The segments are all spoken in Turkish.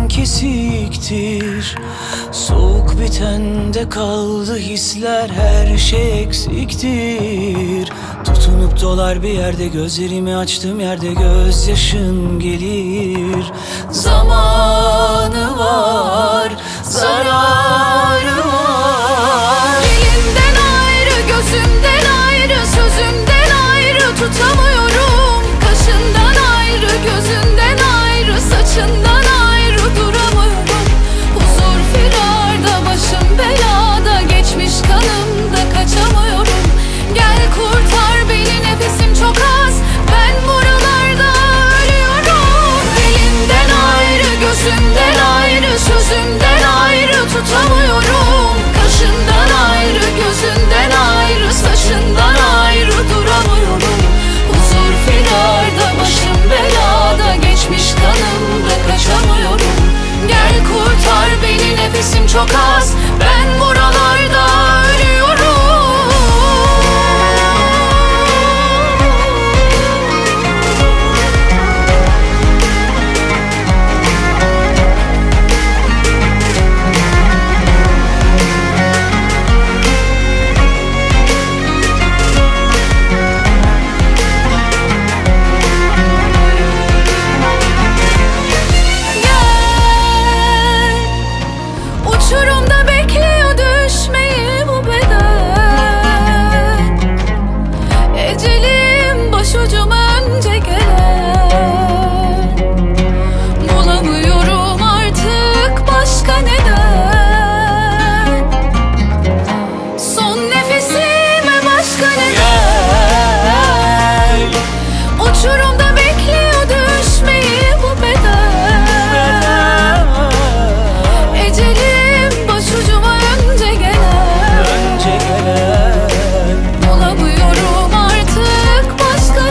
kesiktir. Soğuk bitende kaldı hisler, her şey eksiktir. Tutunup dolar bir yerde, gözlerimi açtığım yerde gözyaşın gelir. Zamanı var, zararı var. Dilinden ayrı, gözümden ayrı, sözümden ayrı tutamıyorum. Kaşından ayrı, gözünden ayrı, saçından ayrı duramıyorum. Huzur firarda, başım belada, geçmiş kanımda kaçamıyorum. Gel kurtar beni, nefesim çok az, ben buralarda ölüyorum. Dilinden ayrı, gözümden ayrı, sözümden ayrı tutamıyorum. Kaşından ayrı, gözünden ayrı, saçından ayrı duramıyorum. Huzur firarda, başım belada, geçmiş kanımda kaçamıyorum. Gel kurtar beni, nefesim çok az, ben buralarda ölüyorum. Uçurumda bekliyor düşmeyi bu beden. Ecelim başucuma önce gelen. Bulamıyorum artık başka neden. Son nefesime başka neden. Uçurumda bekliyor düşmeyi bu beden. Ecelim başucuma önce gelen. Bulamıyorum artık başka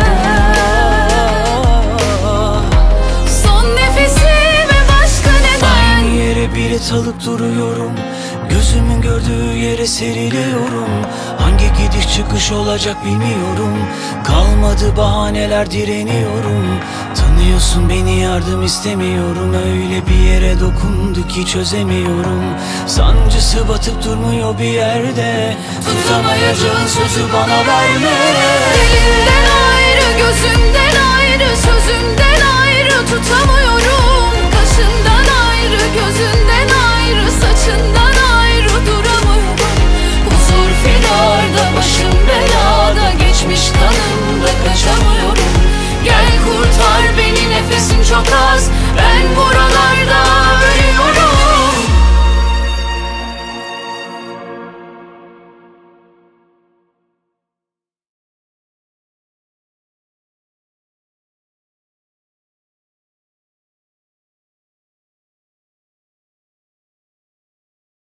neden. Son nefesime başka neden. Aynı yere bilet alıp duruyorum, gözümün gördüğü yere seriliyorum. Hangi gidiş çıkış olacak bilmiyorum. Kalmadı bahaneler, direniyorum. Tanıyorsun beni, yardım istemiyorum. Öyle bir yere dokundu ki çözemiyorum. Sancısı batıp durmuyor bir yerde. Tutamayacağın sözü bana verme. Dilinden ayrı, gözümden ayrı, sözümden ayrı tutamıyorum. Kaşından